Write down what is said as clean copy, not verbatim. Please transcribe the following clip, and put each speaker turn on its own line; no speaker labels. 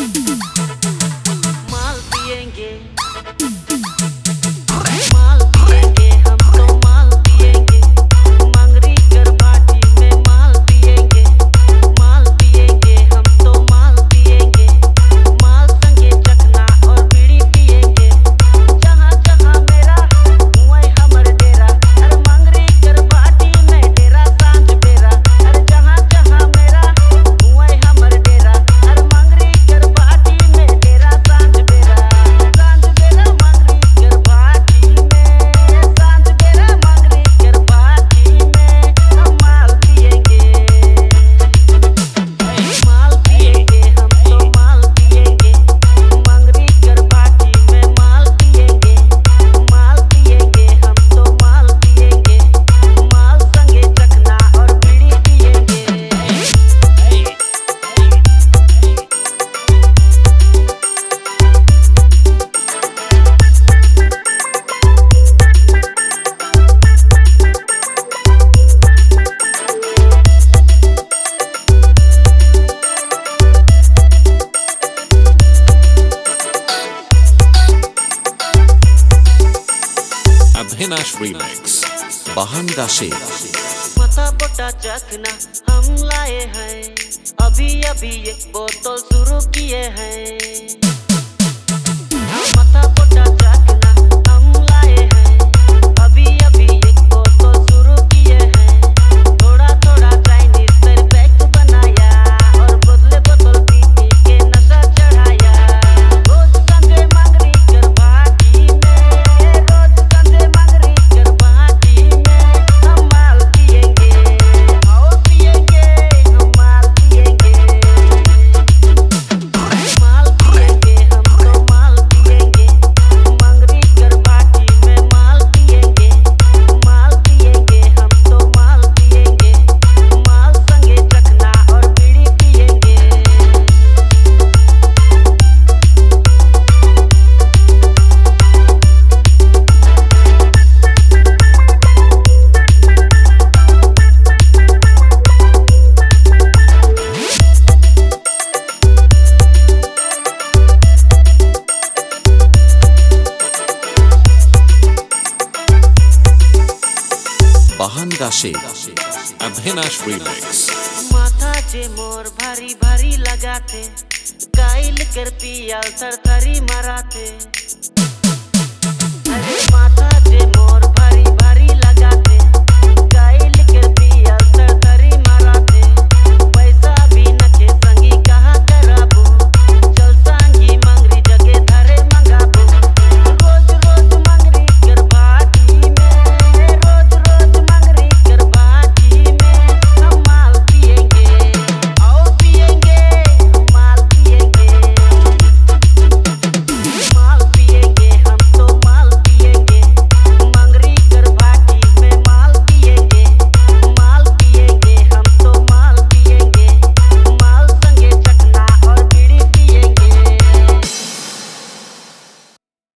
माल पिएंगे, माल पिएंगे, हम तो माल पिएंगे, मंगरी कर भाटी में माल पिएंगे, माल पिएंगे, हम तो माल पिएंगे, माल संगे चखना और बीड़ी पिएंगे, जहाँ जहाँ मेरा वहीं हमर डेरा, अरे मंगरी कर भाटी में डेरा सांझ बेरा, अरे जहाँ जहाँ मेरा वहीं हमर डेरा, अरे मंगरी कर भाटी में डेरा सांझ बेरा मंगरी कर भाटी में, सांझ बेरा मंगरी कर भाटी में हम माल पिएंगे, माल पिएंगे, हम तो माल पिएंगे, मंगरी कर भाटी में माल पिएंगे, हम तो माल पिएंगे, माल संगे चखना और बीड़ी पिएंगे।
Abhinash Remix Bahanga Sheikh
मथा पोटा चखना हम लाए हैं, अभी अभी एक बोतल शुरू किए हैं। मथा पोटा चखना हम लाए हैं, अभी अभी एक बोतल शुरू किए हैं। थोड़ा थोड़ा चाइनीज तेरे पैक बनाया और बोतले बोतल पी पी के नशा चढ़ाया। रोज संडे मंगरी कर भाटी में, रोज संडे मंगरी कर भाटी में हम माल पिएंगे, और पिएंगे, हम माल पिएंगे, माल पिएंगे, हम तो माल पिएंगे, मंगरी कर भाटी में माल पिएंगे, हम तो माल पिएंगे, माल संगे चखना और बीड़ी पिएंगे।
Bahanga Sheikh Abhinash Remix
माथा जे मोर भारी भारी लगाते, काइल कर पियल थरथरी मराते।